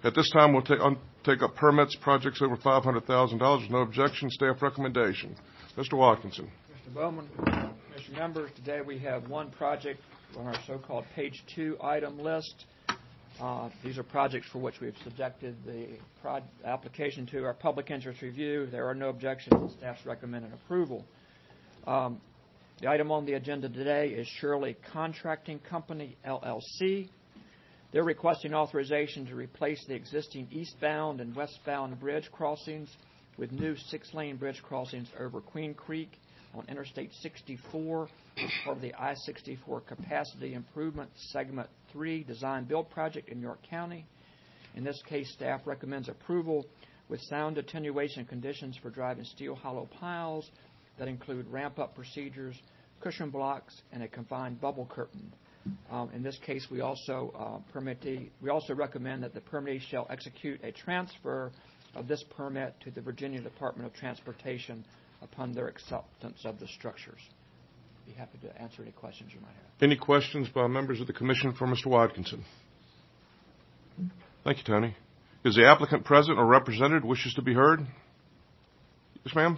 At this time, we'll take up permits, projects over $500,000. There's no objection. Staff recommendation. Mr. Watkinson. Mr. Bowman, Mr. Members, today we have one project on our so-called page 2 item list. These are projects for which we've subjected the application to our public interest review. There are no objections. Staff's recommended approval. The item on the agenda today is Shirley Contracting Company, LLC. They're requesting authorization to replace the existing eastbound and westbound bridge crossings with new 6-lane bridge crossings over Queen Creek on Interstate 64 as part of the I-64 Capacity Improvement Segment 3 Design Build Project in York County. In this case, staff recommends approval with sound attenuation conditions for driving steel hollow piles that include ramp-up procedures, cushion blocks, and a confined bubble curtain. In this case, we also recommend that the permittee shall execute a transfer of this permit to the Virginia Department of Transportation upon their acceptance of the structures. Be happy to answer any questions you might have. Any questions by members of the Commission for Mr. Watkinson? Thank you, Tony. Is the applicant present or represented wishes to be heard? Yes, ma'am.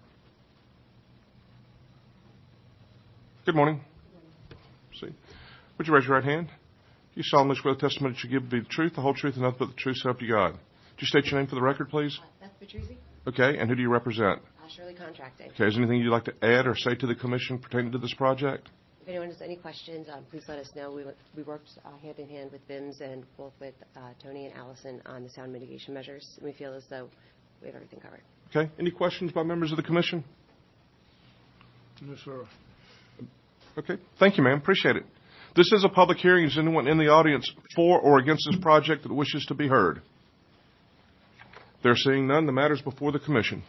Good morning. See. Would you raise your right hand? You solemnly swear the testimony that you give be the truth, the whole truth, and nothing but the truth, so help you God. Would you state your name for the record, please? Beth Petrucci. Okay, and who do you represent? Shirley Contracting. Okay, is there anything you'd like to add or say to the Commission pertaining to this project? If anyone has any questions, please let us know. We worked hand in hand with BIMS and both with Tony and Allison on the sound mitigation measures. We feel as though we have everything covered. Okay, any questions by members of the Commission? No, sir. Okay, thank you, ma'am. Appreciate it. This is a public hearing. Is anyone in the audience for or against this project that wishes to be heard? They're seeing none. The matter is before the Commission.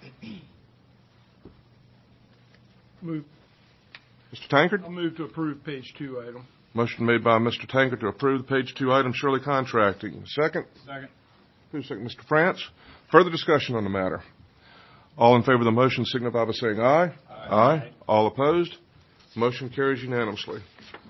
Move. Mr. Tankard? I'll move to approve page 2 item. Motion made by Mr. Tankard to approve the page 2 item, Shirley Contracting. Second? Second. Who's second? Mr. France. Further discussion on the matter. All in favor of the motion signify by saying aye. Aye. All opposed? Motion carries unanimously.